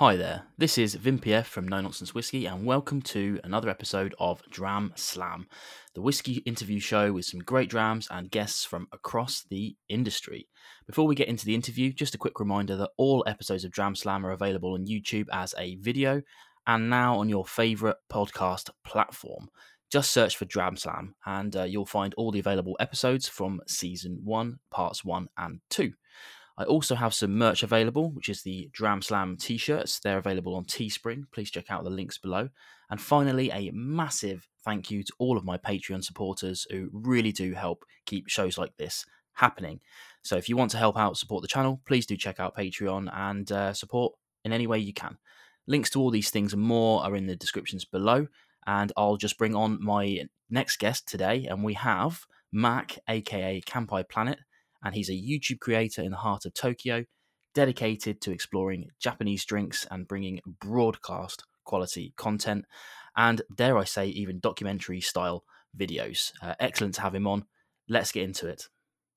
Hi there, this is VimPF from No Nonsense Whiskey, and welcome to another episode of Dram Slam, the whiskey interview show with some great drams and guests from across the industry. Before we get into the interview, just a quick reminder that all episodes of Dram Slam are available on YouTube as a video and now on your favourite podcast platform. Just search for Dram Slam and you'll find all the available episodes from Season 1, Parts 1 and 2. I also have some merch available, which is the Dram Slam t-shirts. They're available on Teespring. Please check out the links below. And finally, a massive thank you to all of my Patreon supporters who really do help keep shows like this happening. So if you want to help out support the channel, please do check out Patreon and support in any way you can. Links to all these things and more are in the descriptions below. And I'll just bring on my next guest today. And we have Mac, aka Kampai Planet. And he's a YouTube creator in the heart of Tokyo, dedicated to exploring Japanese drinks and bringing broadcast quality content, and dare I say, even documentary style videos. Excellent to have him on. Let's get into it.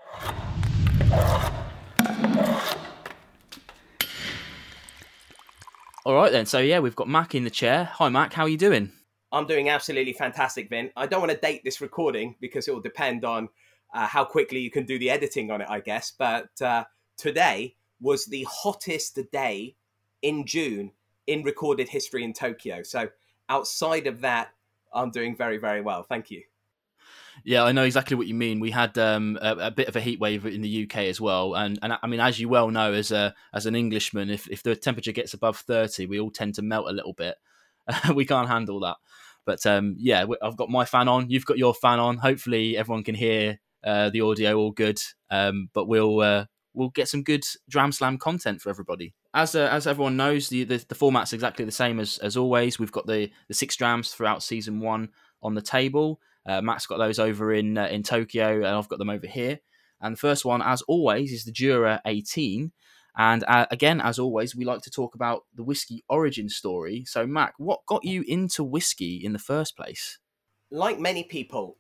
All right then, so yeah, we've got Mac in the chair. Hi Mac, how are you doing? I'm doing absolutely fantastic, Vin. I don't want to date this recording because it will depend on how quickly you can do the editing on it, I guess. But today was the hottest day in June in recorded history in Tokyo. So outside of that, I'm doing very, very well. Thank you. Yeah, I know exactly what you mean. We had a bit of a heat wave in the UK as well, and I mean, as you well know, as an Englishman, if the temperature gets above 30, we all tend to melt a little bit. We can't handle that. But yeah, I've got my fan on. You've got your fan on. Hopefully, everyone can hear the audio all good. But we'll get some good Dram Slam content for everybody. As everyone knows, the format's exactly the same as always. We've got the 6 drams throughout season 1 on the table. Matt's got those over in Tokyo, and I've got them over here. And the first one, as always, is the Jura 18. And again, as always, we like to talk about the whiskey origin story. So, Mac, what got you into whiskey in the first place? Like many people,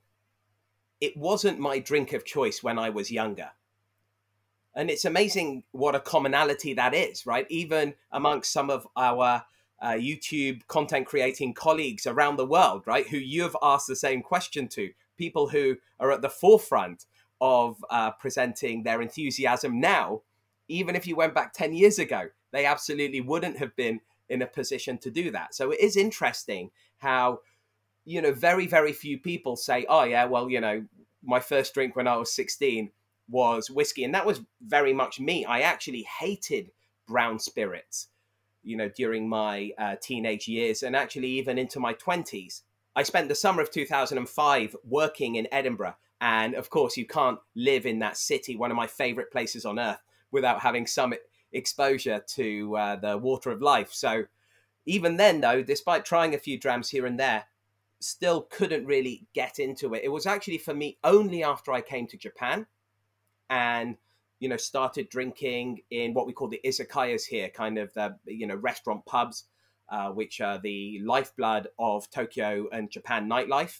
it wasn't my drink of choice when I was younger. And it's amazing what a commonality that is, right? Even amongst some of our YouTube content creating colleagues around the world, right? Who you've asked the same question to, people who are at the forefront of presenting their enthusiasm now. Even if you went back 10 years ago, they absolutely wouldn't have been in a position to do that. So it is interesting how, very, very few people say, oh, yeah, well, my first drink when I was 16 was whiskey. And that was very much me. I actually hated brown spirits, during my teenage years and actually even into my 20s. I spent the summer of 2005 working in Edinburgh. And of course, you can't live in that city, one of my favorite places on earth, without having some exposure to the water of life. So even then, though, despite trying a few drams here and there, still couldn't really get into it. It was actually for me only after I came to Japan and, started drinking in what we call the izakayas here, kind of the, restaurant pubs, which are the lifeblood of Tokyo and Japan nightlife.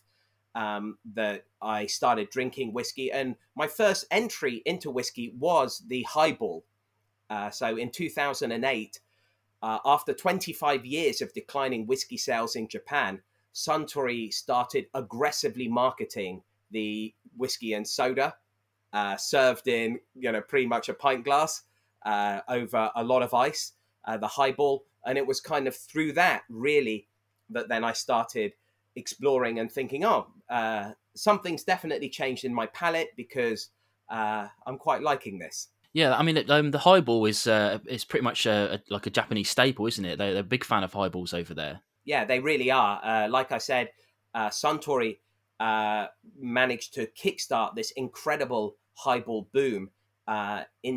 That I started drinking whiskey, and my first entry into whiskey was the highball. So in 2008, after 25 years of declining whiskey sales in Japan, Suntory started aggressively marketing the whiskey and soda, served in pretty much a pint glass over a lot of ice, the highball, and it was kind of through that really that then I started exploring and thinking, something's definitely changed in my palate because I'm quite liking this. Yeah, I mean, the highball is pretty much like a Japanese staple, isn't it? They're a big fan of highballs over there. Yeah, they really are. Like I said, Suntory managed to kickstart this incredible highball boom in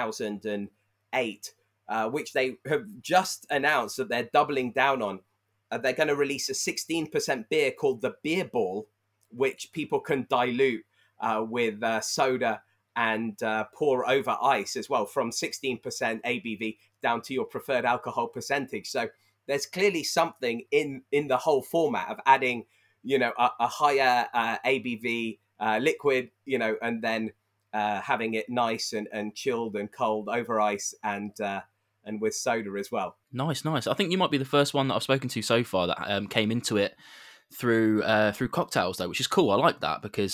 2008, which they have just announced that they're doubling down on. They're going to release a 16% beer called the Beer Ball, which people can dilute with soda and pour over ice as well, from 16% ABV down to your preferred alcohol percentage. So there's clearly something in the whole format of adding, a higher ABV liquid, and then having it nice and chilled and cold over ice and and with soda as well. Nice, nice. I think you might be the first one that I've spoken to so far that came into it through cocktails, though, which is cool. I like that because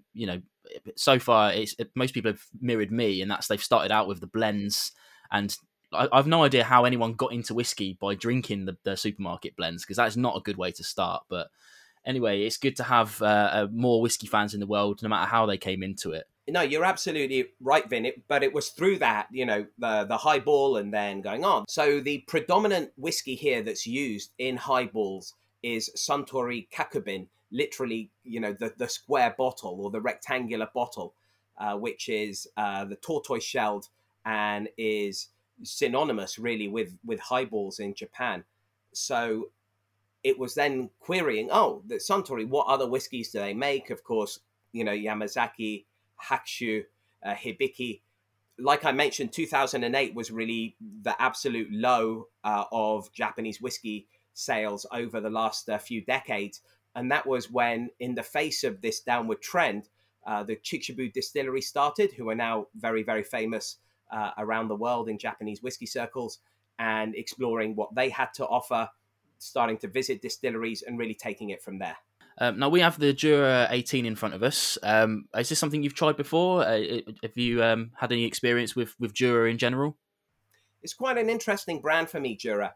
so far most people have mirrored me, and that's they've started out with the blends, and I've no idea how anyone got into whiskey by drinking the supermarket blends, because that's not a good way to start. But anyway, it's good to have more whiskey fans in the world, no matter how they came into it. No, you're absolutely right, Vin. But it was through that, the highball and then going on. So the predominant whiskey here that's used in highballs is Suntory Kakubin, literally, the square bottle or the rectangular bottle, which is the tortoise-shelled and is synonymous really with highballs in Japan. So it was then querying, the Suntory, what other whiskies do they make? Of course, Yamazaki, Hakushu, Hibiki. Like I mentioned, 2008 was really the absolute low of Japanese whiskey sales over the last few decades. And that was when, in the face of this downward trend, the Chichibu distillery started, who are now very, very famous around the world in Japanese whiskey circles, and exploring what they had to offer, starting to visit distilleries and really taking it from there. Now we have the Jura 18 in front of us. Is this something you've tried before? Have you had any experience with Jura in general? It's quite an interesting brand for me, Jura.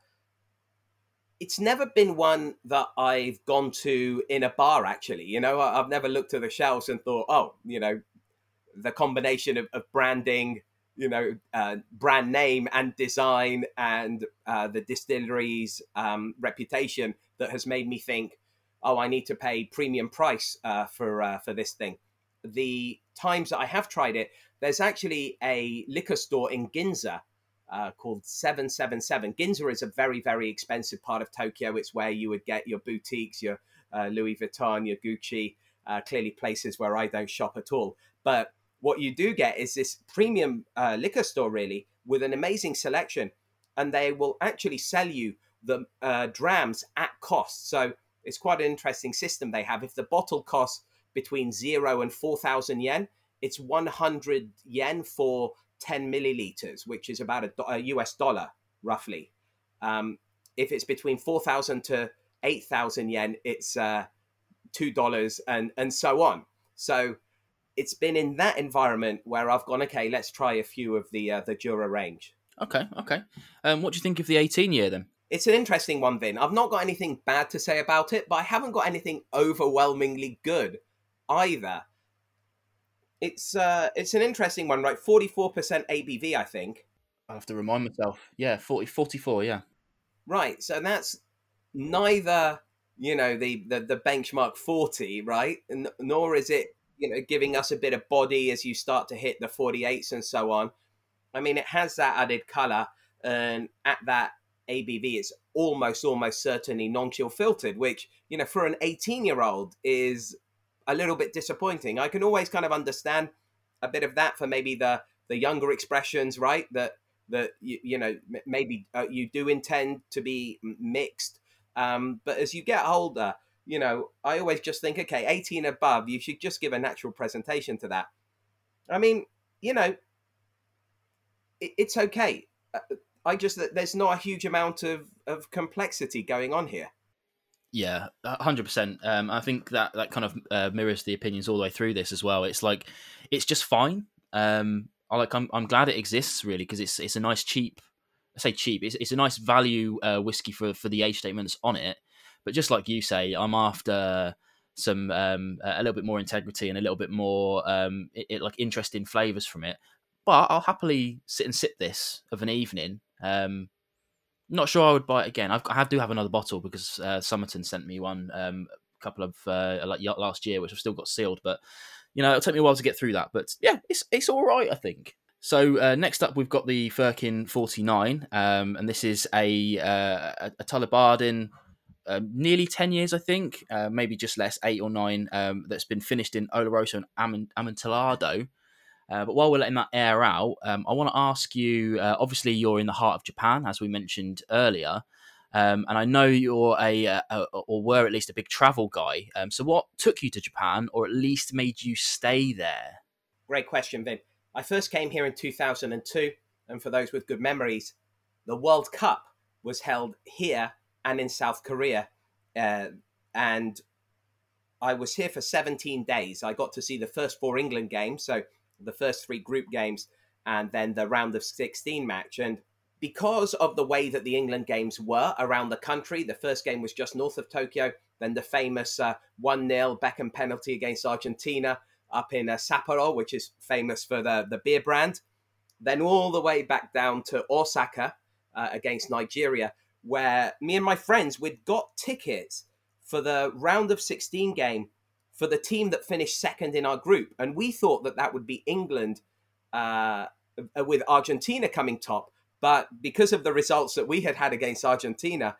It's never been one that I've gone to in a bar, actually. I've never looked at the shelves and thought, the combination of branding, brand name and design and the distillery's reputation that has made me think, I need to pay premium price for this thing. The times that I have tried it, there's actually a liquor store in Ginza called 777. Ginza is a very, very expensive part of Tokyo. It's where you would get your boutiques, your Louis Vuitton, your Gucci, clearly places where I don't shop at all. But what you do get is this premium liquor store, really, with an amazing selection. And they will actually sell you the drams at cost. So it's quite an interesting system they have. If the bottle costs between 0 and 4,000 yen, it's 100 yen for 10 milliliters, which is about a US dollar, roughly. If it's between 4,000 to 8,000 yen, it's $2 and so on. So it's been in that environment where I've gone, okay, let's try a few of the Jura range. Okay. What do you think of the 18 year then? It's an interesting one, Vin. I've not got anything bad to say about it, but I haven't got anything overwhelmingly good either. It's an interesting one, right? 44% ABV, I think. I'll have to remind myself. Yeah, 44, yeah. Right, so that's neither, the benchmark 40, right? Nor is it, giving us a bit of body as you start to hit the 48s and so on. I mean, it has that added colour, and at that ABV, it's almost certainly non-chill filtered, which, for an 18-year-old is a little bit disappointing. I can always kind of understand a bit of that for maybe the younger expressions, right? That maybe you do intend to be mixed. But as you get older, I always just think, okay, 18 above, you should just give a natural presentation to that. I mean, it's okay. There's not a huge amount of complexity going on here. Yeah, 100%. I think that kind of mirrors the opinions all the way through this as well. It's like, it's just fine. I'm glad it exists, really, because it's a nice cheap. I say cheap. It's a nice value whiskey for the age statements on it. But just like you say, I'm after some a little bit more integrity and a little bit more like interesting flavors from it. But I'll happily sit and sip this of an evening. Not sure I would buy it again. I do have another bottle because Somerton sent me one a couple of last year, which I've still got sealed. But it'll take me a while to get through that. But yeah, it's all right, I think. So next up, we've got the Firkin 49, and this is a Tullibardine, nearly 10 years, I think, maybe just less, 8 or 9, that's been finished in Oloroso and Amontillado. But while we're letting that air out, I want to ask you, obviously you're in the heart of Japan, as we mentioned earlier, and I know you're or were at least a big travel guy. So what took you to Japan, or at least made you stay there? Great question, Vin. I first came here in 2002, and for those with good memories, the World Cup was held here and in South Korea. And I was here for 17 days. I got to see the first 4 England games, so the first 3 group games, and then the round of 16 match. And because of the way that the England games were around the country, the first game was just north of Tokyo, then the famous 1-0 Beckham penalty against Argentina up in Sapporo, which is famous for the beer brand, then all the way back down to Osaka against Nigeria, where me and my friends, we'd got tickets for the round of 16 game for the team that finished second in our group. And we thought that that would be England with Argentina coming top. But because of the results that we had against Argentina,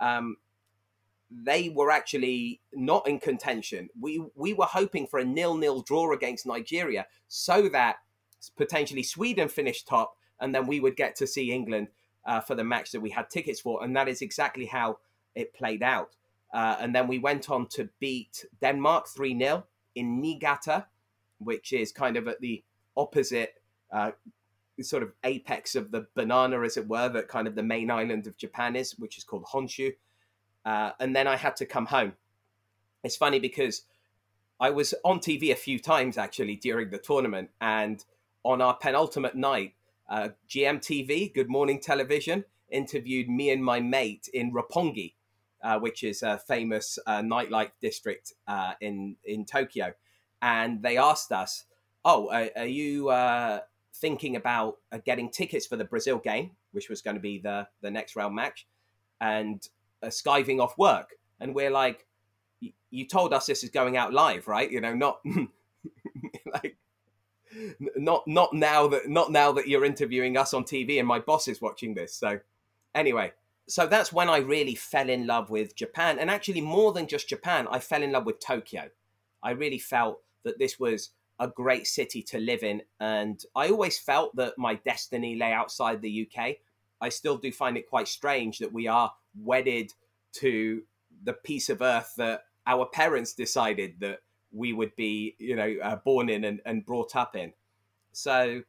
they were actually not in contention. We were hoping for a 0-0 draw against Nigeria so that potentially Sweden finished top, and then we would get to see England for the match that we had tickets for. And that is exactly how it played out. And then we went on to beat Denmark 3-0 in Niigata, which is kind of at the opposite sort of apex of the banana, as it were, that kind of the main island of Japan is, which is called Honshu. And then I had to come home. It's funny because I was on TV a few times actually during the tournament, and on our penultimate night, GMTV, Good Morning Television, interviewed me and my mate in Roppongi, which is a famous nightlife district in Tokyo. And they asked us, are you thinking about getting tickets for the Brazil game, which was going to be the next round match, and skiving off work? And we're like, you told us this is going out live, right? You know, not like not now that you're interviewing us on TV and my boss is watching this. So anyway, so that's when I really fell in love with Japan. And actually, more than just Japan, I fell in love with Tokyo. I really felt that this was a great city to live in. And I always felt that my destiny lay outside the UK. I still do find it quite strange that we are wedded to the piece of earth that our parents decided that we would be, born in and brought up in. So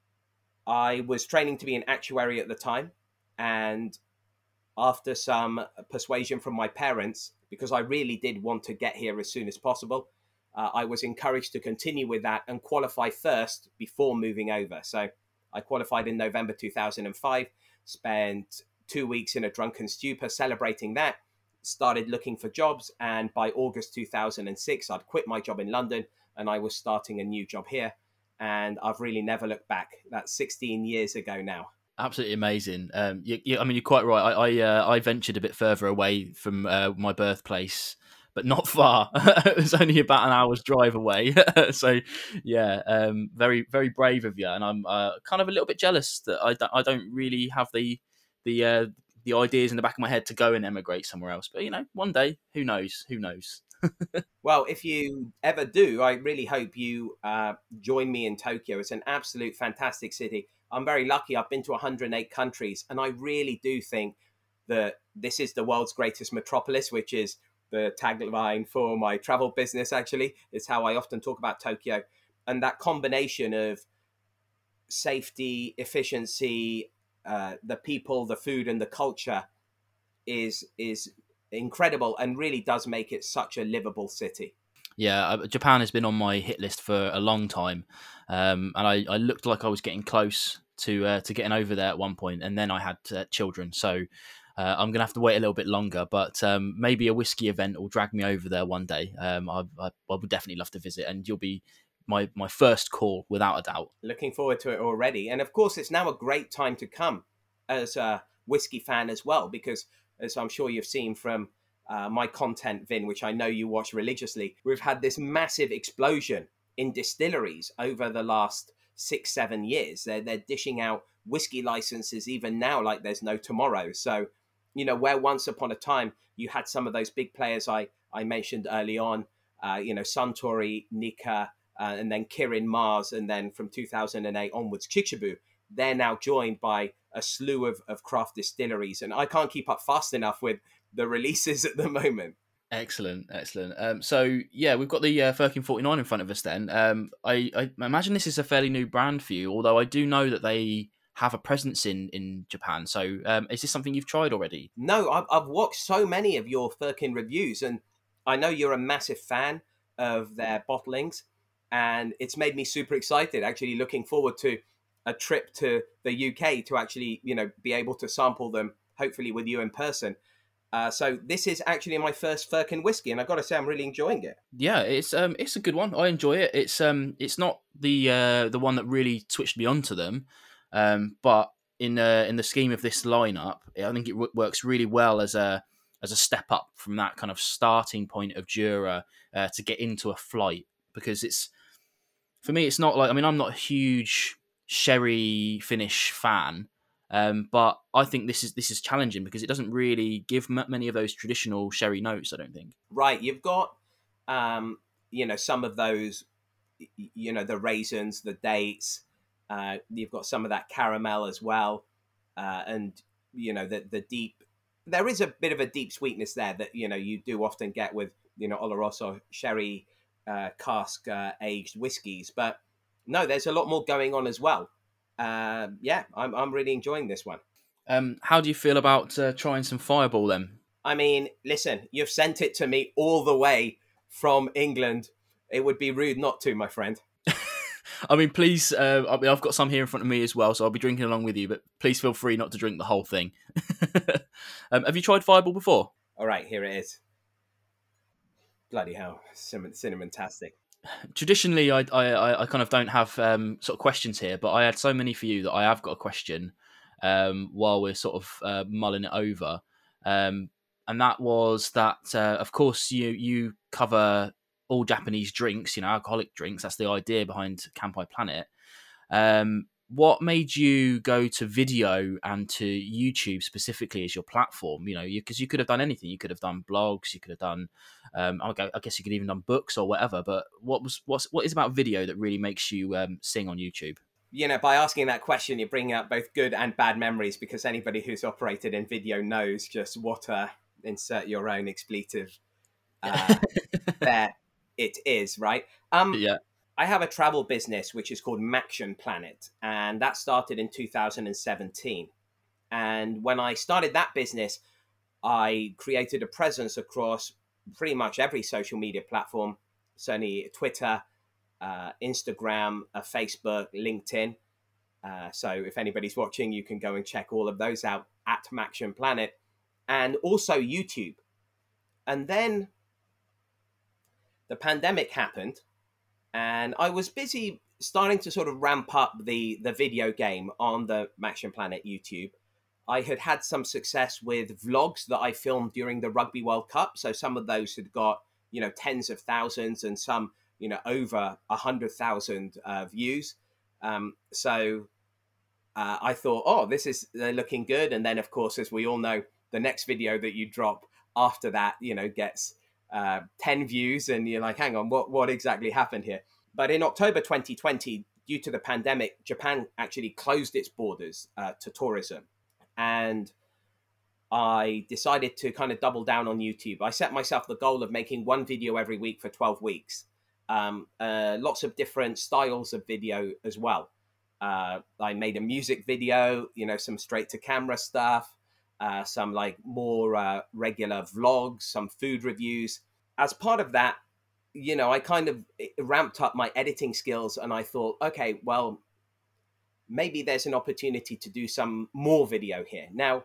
I was training to be an actuary at the time. And after some persuasion from my parents, because I really did want to get here as soon as possible, I was encouraged to continue with that and qualify first before moving over. So I qualified in November 2005, spent 2 weeks in a drunken stupor celebrating that, started looking for jobs, and by August 2006, I'd quit my job in London and I was starting a new job here. And I've really never looked back. That's 16 years ago now. Absolutely amazing. I mean, you're quite right. I ventured a bit further away from my birthplace, but not far. It was only about an hour's drive away. So, yeah, very, very brave of you. And I'm kind of a little bit jealous that I don't really have the ideas in the back of my head to go and emigrate somewhere else. But, one day, who knows? Who knows? Well, if you ever do, I really hope you join me in Tokyo. It's an absolute fantastic city. I'm very lucky. I've been to 108 countries, and I really do think that this is the world's greatest metropolis, which is the tagline for my travel business, actually. It's how I often talk about Tokyo. And that combination of safety, efficiency, the people, the food, and the culture is incredible and really does make it such a livable city. Yeah, Japan has been on my hit list for a long time, and I looked like I was getting close to getting over there at one point, and then I had children, so I'm gonna have to wait a little bit longer. But maybe a whiskey event will drag me over there one day. I would definitely love to visit, and you'll be my first call without a doubt. Looking forward to it already, and of course, it's now a great time to come as a whiskey fan as well, because as I'm sure you've seen from my content, Vin, which I know you watch religiously, we've had this massive explosion in distilleries over the last 6-7 years. They're dishing out whiskey licenses even now like there's no tomorrow. So, where once upon a time you had some of those big players I mentioned early on, Suntory, Nikka, and then Kirin, Mars, and then from 2008 onwards, Chichibu, they're now joined by a slew of craft distilleries. And I can't keep up fast enough with the releases at the moment. Excellent. So yeah, we've got the Firkin 49 in front of us then. I imagine this is a fairly new brand for you, although I do know that they have a presence in Japan. So is this something you've tried already? No, I've watched so many of your Firkin reviews, and I know you're a massive fan of their bottlings, and it's made me super excited. Actually, looking forward to a trip to the UK to actually, be able to sample them, hopefully with you in person. So this is actually my first Firkin whiskey, and I've got to say I'm really enjoying it. Yeah, it's a good one. I enjoy it. It's not the one that really switched me onto them, but in the scheme of this lineup, I think it works really well as a step up from that kind of starting point of Jura to get into a flight, because for me it's not like, I mean, I'm not a huge sherry finish fan. But I think this is challenging because it doesn't really give many of those traditional sherry notes, I don't think. Right, you've got, some of those, the raisins, the dates. You've got some of that caramel as well, and the deep. There is a bit of a deep sweetness there that you do often get with Oloroso sherry cask aged whiskies, but no, there's a lot more going on as well. Yeah, I'm really enjoying this one. How do you feel about trying some Fireball then? I mean, listen, you've sent it to me all the way from England. It would be rude not to, my friend. I mean, please, I've got some here in front of me as well, so I'll be drinking along with you, but please feel free not to drink the whole thing. Have you tried Fireball before? All right, here it is. Bloody hell, cinnamon-tastic. Traditionally, I kind of don't have sort of questions here, but I had so many for you that I have got a question while we're sort of mulling it over. And that was that, of course, you cover all Japanese drinks, alcoholic drinks. That's the idea behind Kanpai Planet. What made you go to video and to YouTube specifically as your platform? Because you could have done anything. You could have done blogs. You could have done, I guess you could even done books or whatever. But what is about video that really makes you sing on YouTube? By asking that question, you're bringing up both good and bad memories, because anybody who's operated in video knows just what insert your own expletive there it is, right? Yeah. I have a travel business which is called Maction Planet, and that started in 2017. And when I started that business, I created a presence across pretty much every social media platform, certainly Twitter, Instagram, Facebook, LinkedIn. So if anybody's watching, you can go and check all of those out at Maction Planet, and also YouTube. And then the pandemic happened, and I was busy starting to sort of ramp up the video game on the Maction Planet YouTube. I had some success with vlogs that I filmed during the Rugby World Cup. So some of those had got, tens of thousands, and some, over 100,000 views. So I thought, oh, they're looking good. And then, of course, as we all know, the next video that you drop after that, gets 10 views, and you're like, hang on, what exactly happened here? But in October 2020, due to the pandemic, Japan actually closed its borders to tourism. And I decided to kind of double down on YouTube. I set myself the goal of making one video every week for 12 weeks. Lots of different styles of video as well. I made a music video, some straight to camera stuff, some like more regular vlogs, some food reviews. As part of that, I kind of ramped up my editing skills, and I thought, okay, well, maybe there's an opportunity to do some more video here. Now,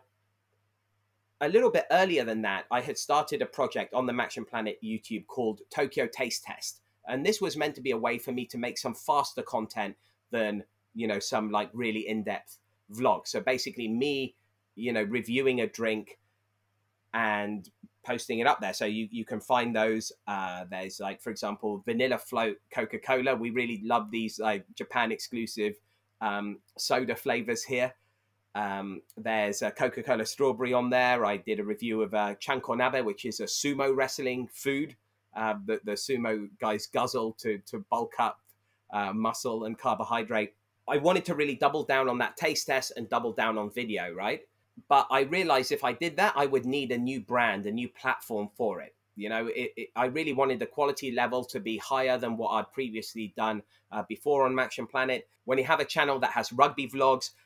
a little bit earlier than that, I had started a project on the Maction Planet YouTube called Tokyo Taste Test. And this was meant to be a way for me to make some faster content than, some like really in-depth vlog. So basically me, reviewing a drink and posting it up there. So you can find those. There's like, for example, Vanilla Float Coca-Cola. We really love these like Japan exclusive soda flavors here. There's a Coca-Cola strawberry on there. I did a review of chankonabe, which is a sumo wrestling food that the sumo guys guzzle to bulk up muscle and carbohydrate. I wanted to really double down on that taste test and double down on video, right? But I realized if I did that, I would need a new brand, a new platform for it. I really wanted the quality level to be higher than what I'd previously done before on Maction Planet. When you have a channel that has rugby vlogs,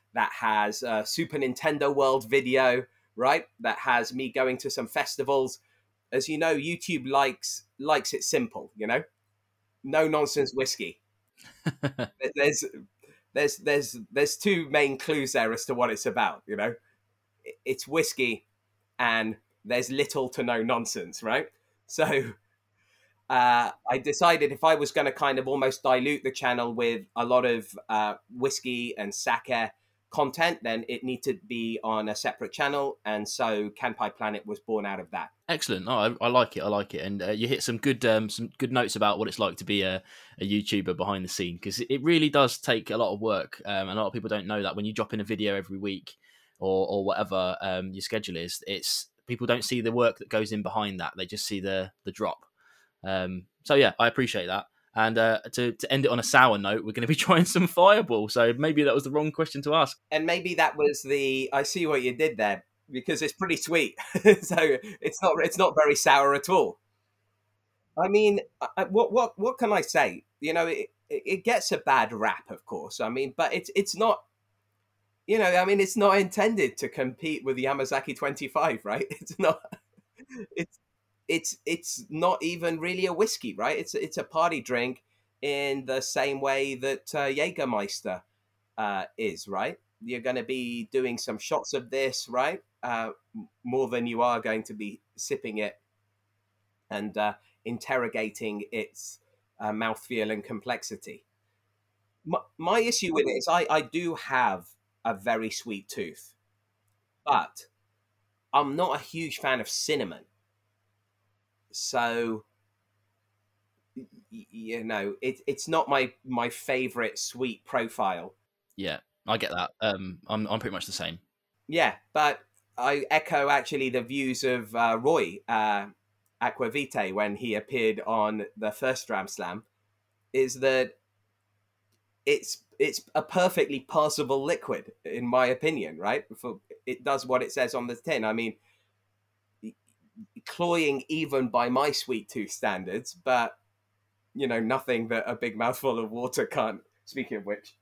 that has a Super Nintendo World video, right? That has me going to some festivals. As you know, YouTube likes it simple, no nonsense whiskey. There's there's two main clues there as to what it's about. It's whiskey, and there's little to no nonsense, right? So I decided if I was going to kind of almost dilute the channel with a lot of whiskey and sake content, then it needed to be on a separate channel. And so Kanpai Planet was born out of that. Excellent. Oh, I like it. I like it. And you hit some good notes about what it's like to be a YouTuber behind the scene, because it really does take a lot of work. And a lot of people don't know that when you drop in a video every week or whatever your schedule is, it's people don't see the work that goes in behind that. They just see the drop. So yeah, I appreciate that. And to end it on a sour note, we're going to be trying some Fireball. So maybe that was the wrong question to ask. And maybe that was I see what you did there, because it's pretty sweet. So it's not very sour at all. I mean, what can I say? It gets a bad rap, of course. I mean, but it's not. It's not intended to compete with the Yamazaki 25, right? It's not. It's not even really a whiskey, right? It's a party drink in the same way that Jägermeister is, right? You're going to be doing some shots of this, right? More than you are going to be sipping it and interrogating its mouthfeel and complexity. My issue with it is I do have a very sweet tooth, but I'm not a huge fan of cinnamon. So it's not my favorite sweet profile. Yeah, I get that. I'm pretty much the same. Yeah, but I echo actually the views of Roy Aquavite when he appeared on the first Dram Slam, is that it's a perfectly passable liquid, in my opinion, right? It does what it says on the tin. I mean, cloying even by my sweet tooth standards, but nothing that a big mouthful of water can't. Speaking of which,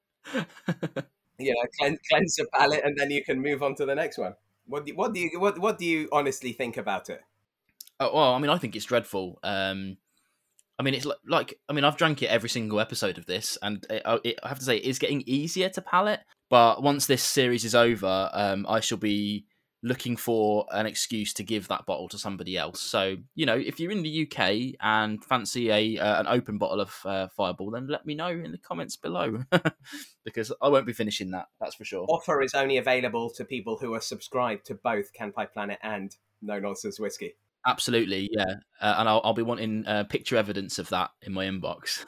cleanse the palate, and then you can move on to the next one. What do you honestly think about it? Oh, well, I mean, I think it's dreadful. I mean, it's like I mean, I've drank it every single episode of this, and I have to say, it's getting easier to palate. But once this series is over, I shall be looking for an excuse to give that bottle to somebody else. So, if you're in the UK and fancy an open bottle of Fireball, then let me know in the comments below, because I won't be finishing that. That's for sure. Offer is only available to people who are subscribed to both Kanpai Planet and No Nonsense Whiskey. Absolutely, yeah, and I'll be wanting picture evidence of that in my inbox.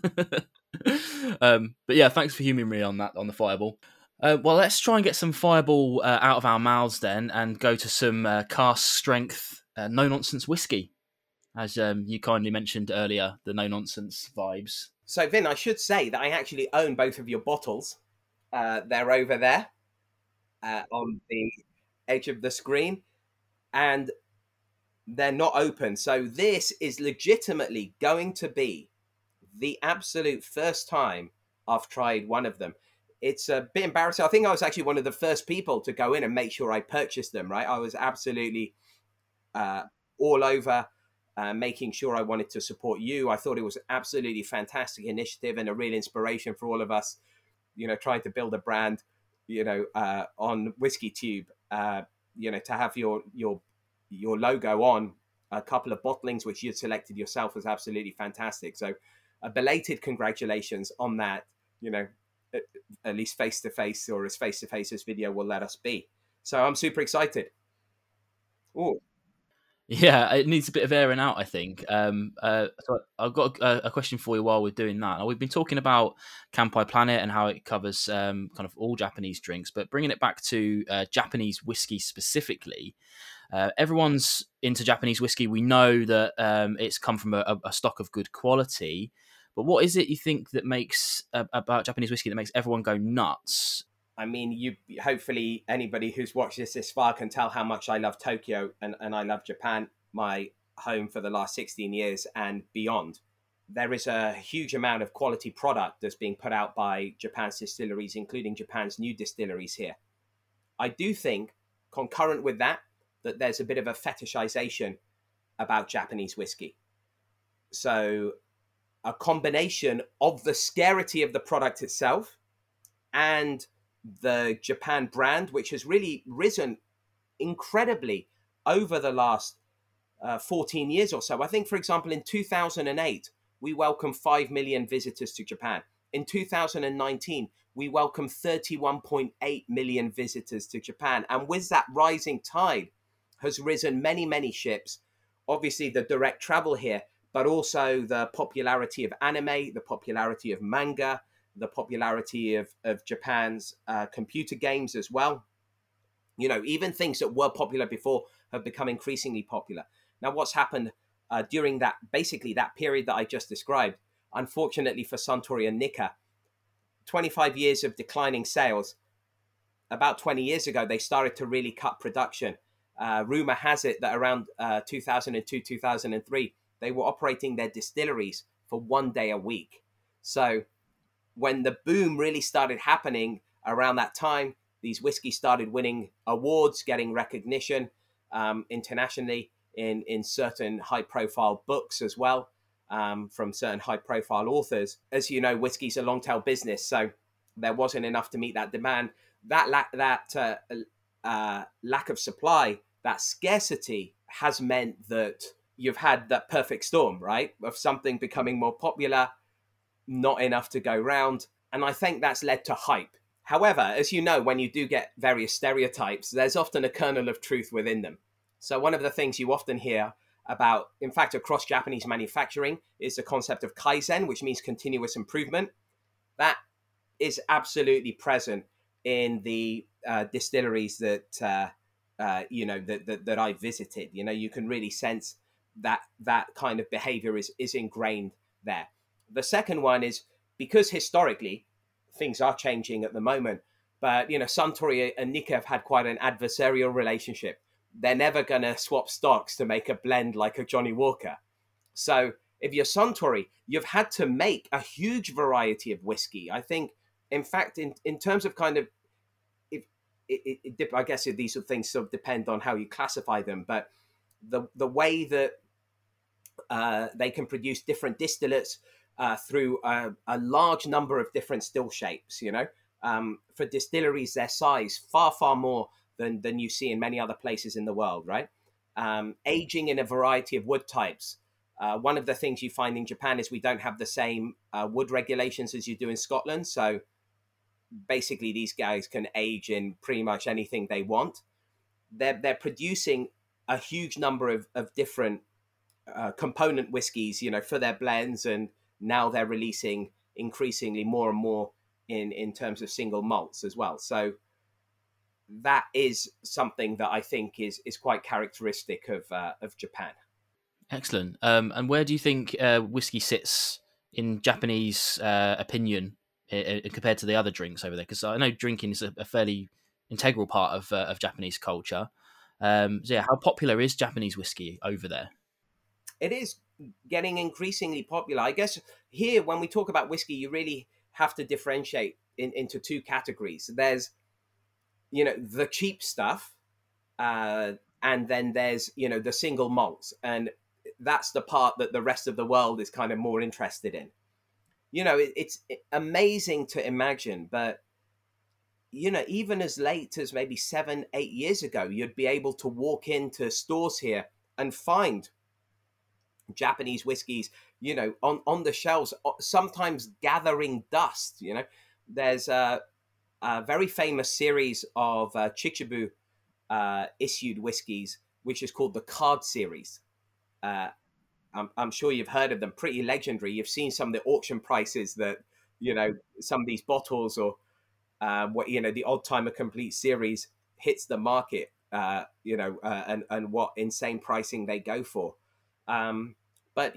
But yeah, thanks for humouring me on that, on the Fireball. Well, let's try and get some Fireball out of our mouths then, and go to some cask strength no nonsense whiskey, as you kindly mentioned earlier, the no nonsense vibes. So Vin, I should say that I actually own both of your bottles. They're over there on the edge of the screen, and they're not open. So this is legitimately going to be the absolute first time I've tried one of them. It's a bit embarrassing. I think I was actually one of the first people to go in and make sure I purchased them, right? I was absolutely all over making sure I wanted to support you. I thought it was an absolutely fantastic initiative and a real inspiration for all of us, trying to build a brand, on Whiskey Tube, to have your logo on a couple of bottlings which you selected yourself was absolutely fantastic. So a belated congratulations on that, at least face-to-face, or as face-to-face as video will let us be. So I'm super excited. Oh, Yeah, it needs a bit of airing out, I think. So I've got a question for you while we're doing that. Now, we've been talking about Kanpai Planet and how it covers kind of all Japanese drinks, but bringing it back to Japanese whiskey specifically, everyone's into Japanese whiskey. We know that it's come from a stock of good quality, but what is it you think that makes about Japanese whiskey that makes everyone go nuts? I mean, hopefully anybody who's watched this far can tell how much I love Tokyo and I love Japan, my home for the last 16 years and beyond. there is a huge amount of quality product that's being put out by Japan's distilleries, including Japan's new distilleries here. I do think, concurrent with that, that there's a bit of a fetishization about Japanese whiskey. So a combination of the scarcity of the product itself and the Japan brand, which has really risen incredibly over the last 14 years or so. I think, for example, in 2008, we welcomed 5 million visitors to Japan. In 2019, we welcomed 31.8 million visitors to Japan. And with that rising tide has risen many, many ships. Obviously, the direct travel here, but also the popularity of anime, the popularity of manga, the popularity of Japan's computer games as well. Even things that were popular before have become increasingly popular. Now, what's happened during that period that I just described, unfortunately for Suntory and Nikka, 25 years of declining sales. About 20 years ago, they started to really cut production. Rumor has it that around 2002, 2003, they were operating their distilleries for 1 day a week. So when the boom really started happening around that time, these whiskeys started winning awards, getting recognition internationally in certain high-profile books as well, from certain high-profile authors. As you know, whiskey's a long-tail business, so there wasn't enough to meet that demand. That lack of supply, that scarcity, has meant that you've had that perfect storm, right, of something becoming more popular, not enough to go round, and I think that's led to hype. However, as you know, when you do get various stereotypes, there's often a kernel of truth within them. So one of the things you often hear about, in fact, across Japanese manufacturing, is the concept of Kaizen, which means continuous improvement. That is absolutely present in the distilleries that I visited. You can really sense that kind of behavior is ingrained there. The second one is because historically things are changing at the moment, but Suntory and Nikka have had quite an adversarial relationship. They're never going to swap stocks to make a blend like a Johnny Walker. So if you're Suntory, you've had to make a huge variety of whiskey. I think, in fact, in terms of kind of, I guess these sort of things sort of depend on how you classify them, but the way that they can produce different distillates through a large number of different still shapes, for distilleries their size, far, far more than you see in many other places in the world, right? Aging in a variety of wood types. One of the things you find in Japan is we don't have the same wood regulations as you do in Scotland. So basically these guys can age in pretty much anything they want. They're producing a huge number of different component whiskies, for their blends, and now they're releasing increasingly more and more in terms of single malts as well. So that is something that I think is quite characteristic of Japan. Excellent. And where do you think whiskey sits in Japanese opinion compared to the other drinks over there? Because I know drinking is a fairly integral part of Japanese culture. So yeah, how popular is Japanese whiskey over there? It is getting increasingly popular. I guess here, when we talk about whiskey, you really have to differentiate into two categories. There's, the cheap stuff, and then there's, the single malts. And that's the part that the rest of the world is kind of more interested in. It's amazing to imagine, but, even as late as maybe 7-8 years ago, you'd be able to walk into stores here and find Japanese whiskeys, on the shelves, sometimes gathering dust. There's a very famous series of Chichibu issued whiskeys, which is called the Card Series. I'm sure you've heard of them, pretty legendary. You've seen some of the auction prices that, some of these bottles, or the Old Timer Complete series hits the market, and what insane pricing they go for. But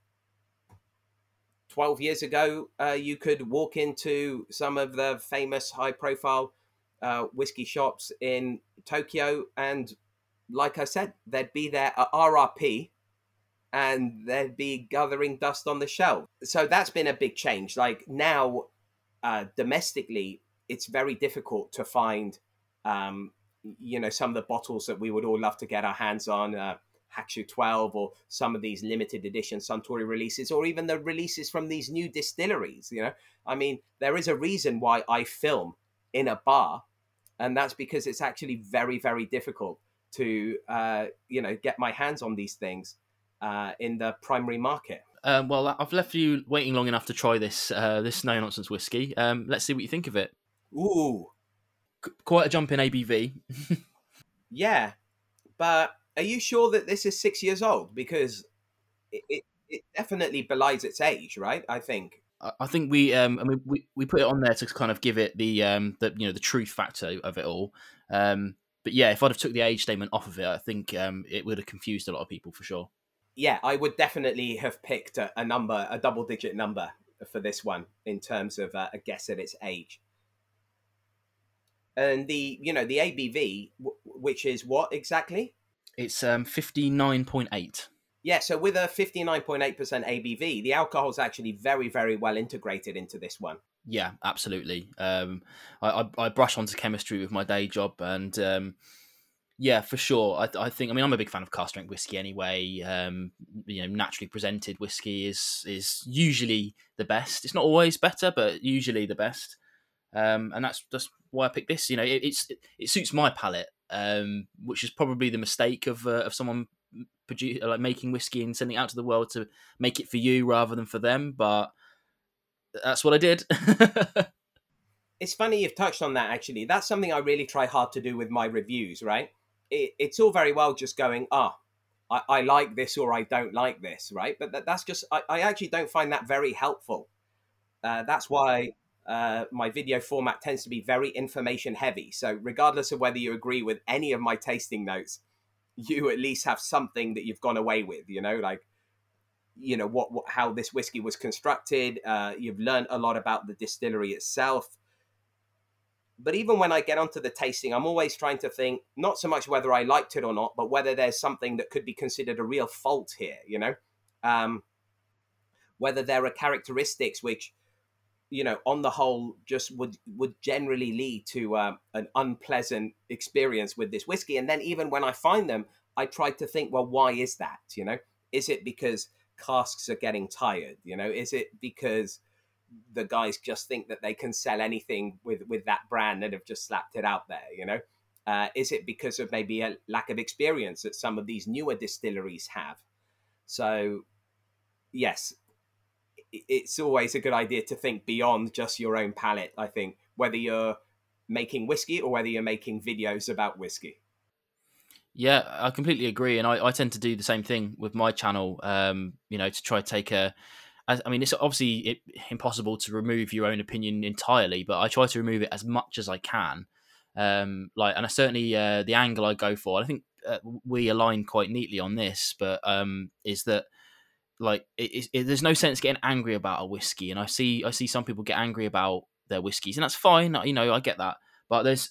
12 years ago, you could walk into some of the famous high-profile whiskey shops in Tokyo, and like I said, they'd be there at RRP, and they'd be gathering dust on the shelf. So that's been a big change. Like now, domestically, it's very difficult to find, some of the bottles that we would all love to get our hands on. Hakshu 12 or some of these limited edition Suntory releases, or even the releases from these new distilleries. I mean, there is a reason why I film in a bar, and that's because it's actually very, very difficult to get my hands on these things in the primary market. Well, I've left you waiting long enough to try this No Nonsense whiskey. Let's see what you think of it. Ooh, Quite a jump in ABV. yeah, but are you sure that this is 6 years old? Because it definitely belies its age, right? I think. I think we put it on there to kind of give it the truth factor of it all. But yeah, if I'd have took the age statement off of it, I think it would have confused a lot of people for sure. Yeah, I would definitely have picked a number, a double-digit number for this one in terms of a guess at its age. And the ABV, which is what exactly? It's 59.8. Yeah, so with a 59.8% ABV, the alcohol is actually very, very well integrated into this one. Yeah, absolutely. I brush onto chemistry with my day job, and yeah, for sure. I think. I mean, I'm a big fan of cask strength whiskey anyway. Naturally presented whiskey is usually the best. It's not always better, but usually the best. And that's just why I picked this. It suits my palate, which is probably the mistake of someone making whiskey and sending it out to the world to make it for you rather than for them. But that's what I did. It's funny you've touched on that, actually. That's something I really try hard to do with my reviews, right? It's all very well just going, I like this or I don't like this, right? But that's just, I actually don't find that very helpful. That's why my video format tends to be very information heavy. So regardless of whether you agree with any of my tasting notes, you at least have something that you've gone away with, how this whiskey was constructed. You've learned a lot about the distillery itself. But even when I get onto the tasting, I'm always trying to think not so much whether I liked it or not, but whether there's something that could be considered a real fault here, whether there are characteristics which, on the whole, just would generally lead to an unpleasant experience with this whiskey. And then even when I find them, I try to think, well, why is that? Is it because casks are getting tired? Is it because the guys just think that they can sell anything with that brand and have just slapped it out there? Is it because of maybe a lack of experience that some of these newer distilleries have? So, yes, it's always a good idea to think beyond just your own palate, I think, whether you're making whiskey or whether you're making videos about whiskey. Yeah, I completely agree. And I tend to do the same thing with my channel, to try to take it's obviously impossible to remove your own opinion entirely, but I try to remove it as much as I can. And I certainly, the angle I go for, I think we align quite neatly on this, but is that, there's no sense getting angry about a whiskey, and I see some people get angry about their whiskeys, and that's fine. I get that, but there's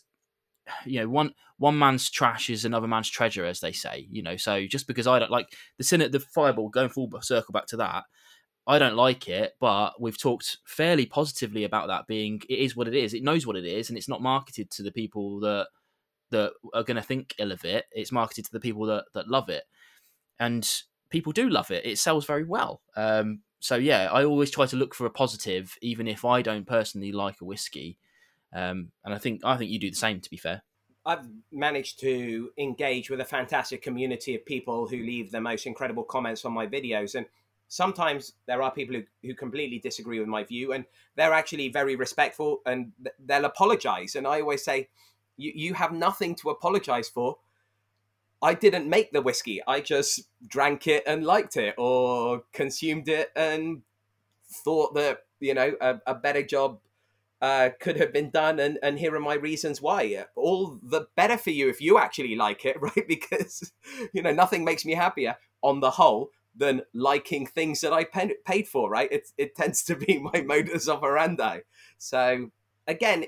one man's trash is another man's treasure, as they say. So just because I don't like the Fireball, going full circle back to that, I don't like it, but we've talked fairly positively about that being it is what it is. It knows what it is, and it's not marketed to the people that are going to think ill of it. It's marketed to the people that love it, and people do love it. It sells very well. So yeah, I always try to look for a positive, even if I don't personally like a whiskey. And I think you do the same, to be fair. I've managed to engage with a fantastic community of people who leave the most incredible comments on my videos. And sometimes there are people who completely disagree with my view, and they're actually very respectful, and they'll apologize. And I always say, you have nothing to apologize for. I didn't make the whiskey. I just drank it and liked it, or consumed it and thought that, a better job could have been done. And here are my reasons why. All the better for you if you actually like it, right? Because, nothing makes me happier on the whole than liking things that I paid for, right? It tends to be my modus operandi. So again,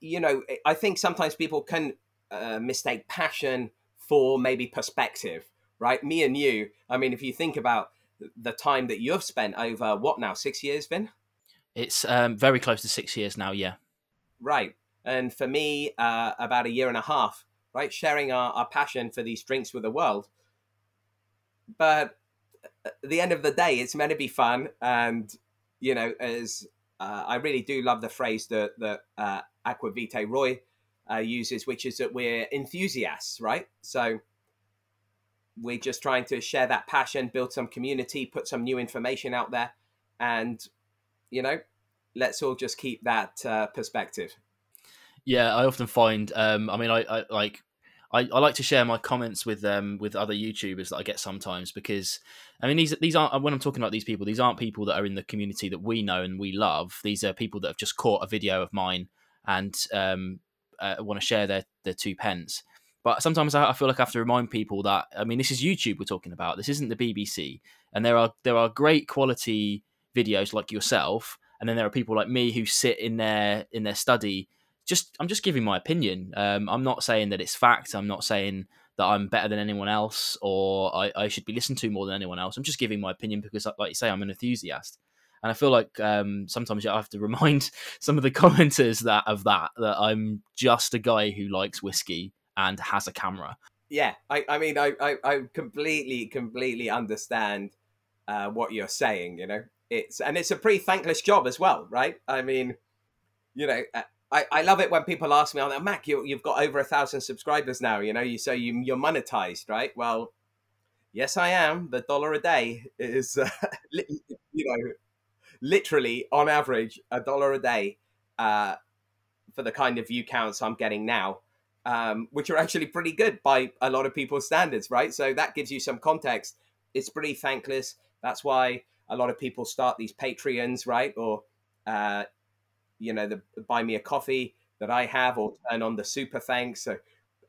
I think sometimes people can mistake passion for maybe perspective, right? Me and you, I mean, if you think about the time that you've spent over what now, 6 years, Vin? It's very close to 6 years now. Yeah. Right. And for me, about a year and a half, right? Sharing our passion for these drinks with the world. But at the end of the day, it's meant to be fun. And, as I really do love the phrase that Aquavite Roy uses, which is that we're enthusiasts, right? So we're just trying to share that passion, build some community, put some new information out there. And, let's all just keep that perspective. Yeah, I often find. I mean, I like. I like to share my comments with other YouTubers that I get sometimes, because I mean these aren't, when I'm talking about these people, these aren't people that are in the community that we know and we love. These are people that have just caught a video of mine and want to share their 2 pence. But sometimes I feel like I have to remind people that, I mean, this is YouTube we're talking about. This isn't the BBC, and there are great quality videos like yourself, and then there are people like me who sit in their study. I'm just giving my opinion. I'm not saying that it's fact. I'm not saying that I'm better than anyone else, or I should be listened to more than anyone else. I'm just giving my opinion because, like you say, I'm an enthusiast. And I feel like sometimes I have to remind some of the commenters that I'm just a guy who likes whiskey and has a camera. Yeah, I mean, I completely understand what you're saying. It's a pretty thankless job as well, right? I mean, you know, I love it when people ask me, "Oh, Mac, you've got over 1,000 subscribers now. You're monetized, right?" Well, yes, I am. The dollar a day is, literally on average $1 a day for the kind of view counts I'm getting now, which are actually pretty good by a lot of people's standards, right? So that gives you some context. It's pretty thankless. That's why a lot of people start these Patreons, right? Or the buy me a coffee that I have, or turn on the super thanks. So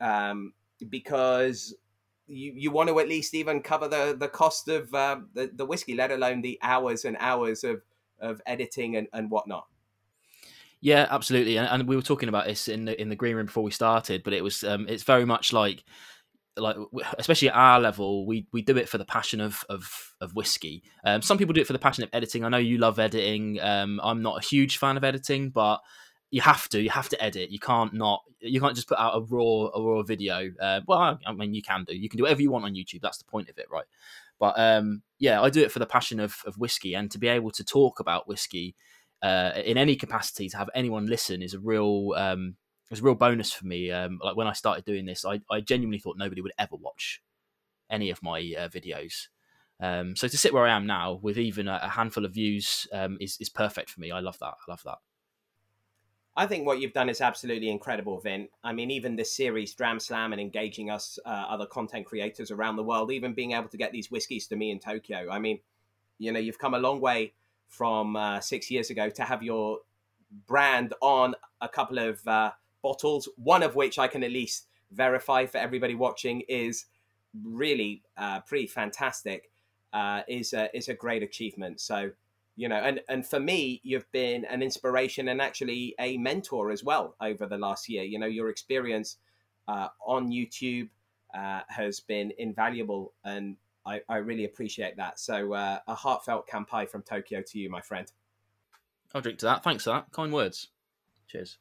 because you want to at least even cover the cost of the whiskey, let alone the hours and hours of editing and whatnot. Yeah, absolutely. And we were talking about this in the green room before we started, but it's very much like especially at our level, we do it for the passion of whiskey. Some people do it for the passion of editing. I know you love editing. I'm not a huge fan of editing, but you have to edit. You can't just put out a raw video. Well, I mean, you can do whatever you want on YouTube. That's the point of it, right? But yeah, I do it for the passion of whiskey, and to be able to talk about whiskey in any capacity, to have anyone listen is a real it was a real bonus for me. Like when I started doing this, I genuinely thought nobody would ever watch any of my videos. So to sit where I am now with even a handful of views is perfect for me. I love that. I think what you've done is absolutely incredible, Vin. I mean, even this series, Dram Slam, and engaging us, other content creators around the world, even being able to get these whiskeys to me in Tokyo. I mean, you've come a long way from 6 years ago to have your brand on a couple of bottles, one of which I can at least verify for everybody watching is really pretty fantastic, is a great achievement. So, and for me, you've been an inspiration and actually a mentor as well over the last year. Your experience on YouTube has been invaluable, and I really appreciate that. So a heartfelt kanpai from Tokyo to you, my friend. I'll drink to that. Thanks for that. Kind words. Cheers.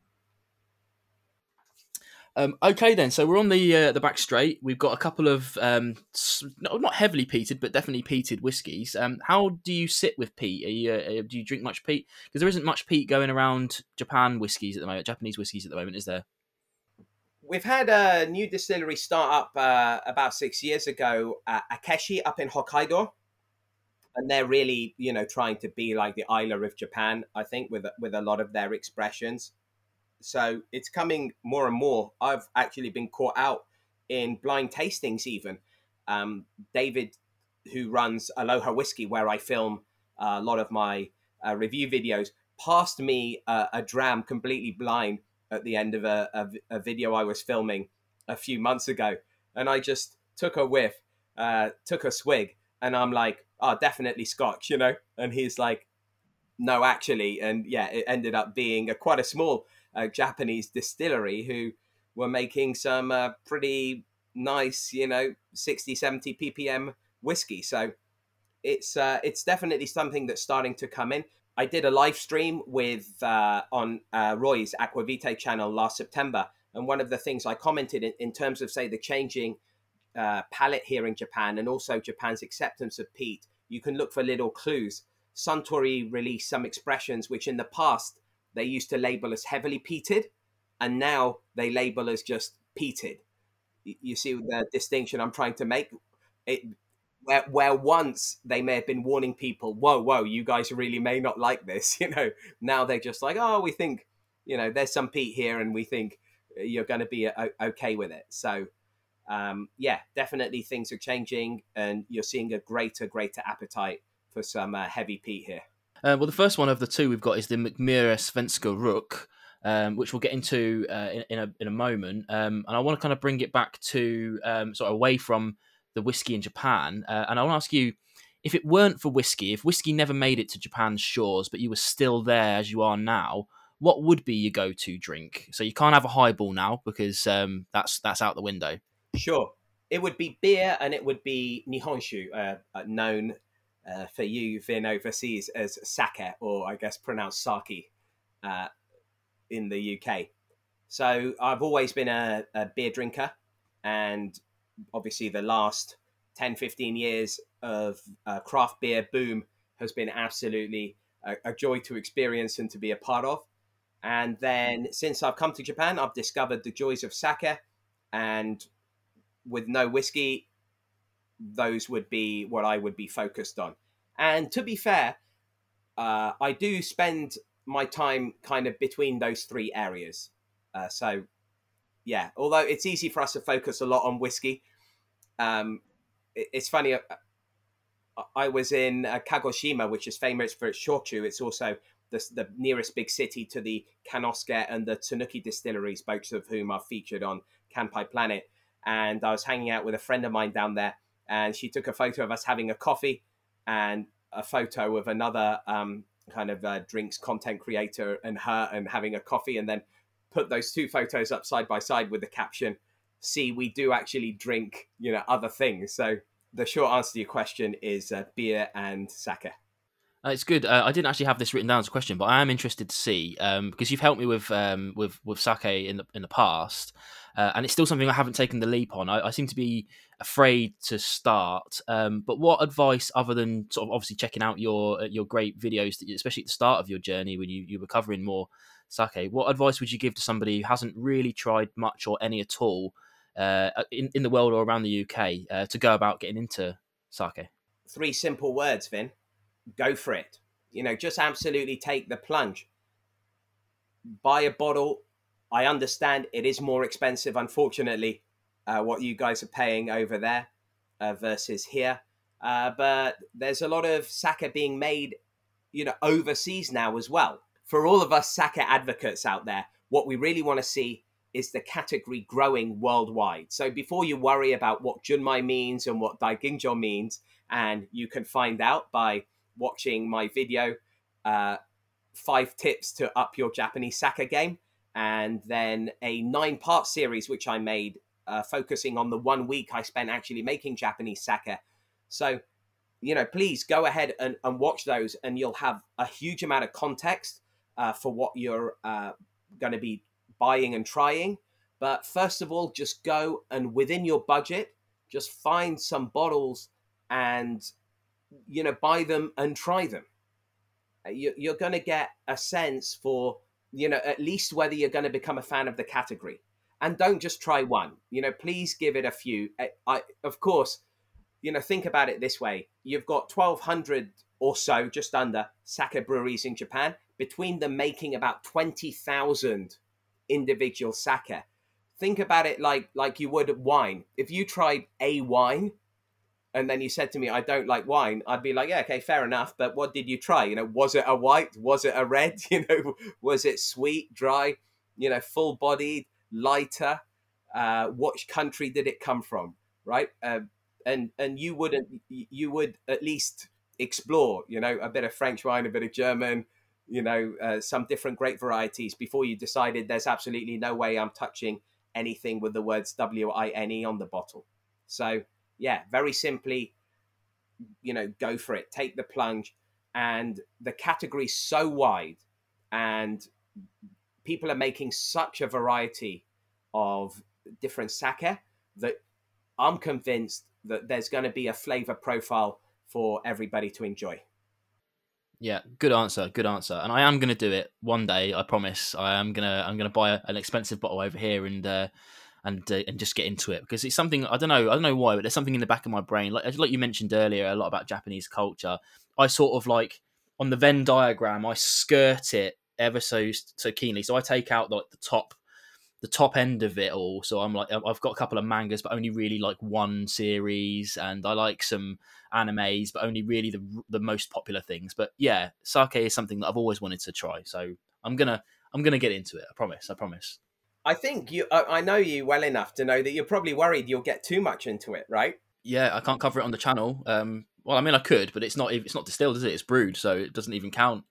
Okay then, so we're on the back straight. We've got a couple of not heavily peated, but definitely peated whiskies. How do you sit with peat? Do you drink much peat? Because there isn't much peat going around Japanese whiskies at the moment, is there? We've had a new distillery start up about 6 years ago, Akeshi up in Hokkaido, and they're really trying to be like the Islay of Japan, I think, with a lot of their expressions. So it's coming more and more. I've actually been caught out in blind tastings even. David, who runs Aloha Whiskey, where I film a lot of my review videos, passed me a dram completely blind at the end of a video I was filming a few months ago. And I just took a whiff, took a swig, and I'm like, oh, definitely Scotch, And he's like, no, actually. And yeah, it ended up being quite a small Japanese distillery who were making some pretty nice, 60, 70 ppm whiskey. So it's definitely something that's starting to come in. I did a live stream with on Roy's Aquavite channel last September, and one of the things I commented in terms of, say, the changing palette here in Japan, and also Japan's acceptance of peat, you can look for little clues. Suntory released some expressions which in the past they used to label as heavily peated, and now they label as just peated. You see the distinction I'm trying to make? It, where once they may have been warning people, whoa, you guys really may not like this, now they're just like, oh, we think, there's some peat here and we think you're going to be okay with it. So, yeah, definitely things are changing and you're seeing a greater appetite for some heavy peat here. Well, the first one of the two we've got is the McMira Svenska Rook, which we'll get into in a moment. And I want to kind of bring it back to sort of away from the whiskey in Japan. And I want to ask you, if it weren't for whiskey, if whiskey never made it to Japan's shores, but you were still there as you are now, what would be your go-to drink? So you can't have a highball now because that's out the window. Sure. It would be beer, and it would be Nihonshu, known for you, Vin, overseas as sake, or I guess pronounced sake in the UK. So I've always been a beer drinker, and obviously the last 10, 15 years of craft beer boom has been absolutely a joy to experience and to be a part of. And then since I've come to Japan, I've discovered the joys of sake, and with no whiskey, those would be what I would be focused on. And to be fair, I do spend my time kind of between those three areas. So, yeah, although it's easy for us to focus a lot on whiskey, it's funny. I was in Kagoshima, which is famous for its shochu. It's also the nearest big city to the Kanosuke and the Tsunuki distilleries, both of whom are featured on Kanpai Planet. And I was hanging out with a friend of mine down there, and she took a photo of us having a coffee and a photo of another kind of drinks content creator and her and having a coffee, and then put those two photos up side by side with the caption, "See, we do actually drink, other things." So the short answer to your question is beer and sake. It's good. I didn't actually have this written down as a question, but I am interested to see because you've helped me with sake in the past, and it's still something I haven't taken the leap on. I seem to be afraid to start. But what advice, other than sort of obviously checking out your great videos, especially at the start of your journey when you were covering more sake, what advice would you give to somebody who hasn't really tried much or any at all in the world or around the UK to go about getting into sake? 3 simple words, Vin. Go for it. Just absolutely take the plunge. Buy a bottle. I understand it is more expensive, unfortunately, what you guys are paying over there versus here. But there's a lot of sake being made, overseas now as well. For all of us sake advocates out there, what we really want to see is the category growing worldwide. So before you worry about what Junmai means and what Daiginjo means, and you can find out by watching my video, 5 tips to up your Japanese sake game, and then a 9-part series which I made focusing on the 1 week I spent actually making Japanese sake. So, please go ahead and watch those, and you'll have a huge amount of context for what you're going to be buying and trying. But first of all, just go and within your budget, just find some bottles and buy them and try them. You're going to get a sense for, at least whether you're going to become a fan of the category. And don't just try one. Please give it a few. Of course, think about it this way. You've got 1,200 or so, just under, sake breweries in Japan, between them making about 20,000 individual sake. Think about it like you would wine. If you tried a wine, and then you said to me, I don't like wine, I'd be like, yeah, okay, fair enough. But what did you try? Was it a white? Was it a red? Was it sweet, dry, full bodied, lighter? What country did it come from? Right. And you would at least explore, a bit of French wine, a bit of German, some different grape varieties before you decided there's absolutely no way I'm touching anything with the words WINE on the bottle. So, yeah, very simply, go for it, take the plunge. And the category's so wide, and people are making such a variety of different sake that I'm convinced that there's going to be a flavor profile for everybody to enjoy. Yeah, good answer, good answer. And I am going to do it one day. I promise. I'm gonna buy an expensive bottle over here and just get into it, because it's something I don't know why, but there's something in the back of my brain. Like you mentioned earlier, a lot about Japanese culture. I sort of like on the Venn diagram, I skirt it ever so keenly. So I take out like the top end of it all. So I'm like, I've got a couple of mangas, but only really like one series, and I like some animes, but only really the most popular things. But yeah, sake is something that I've always wanted to try. So I'm gonna get into it. I promise. I promise. I think I know you well enough to know that you're probably worried you'll get too much into it, right? Yeah, I can't cover it on the channel. Well, I mean, I could, but it's not distilled, is it? It's brewed, so it doesn't even count.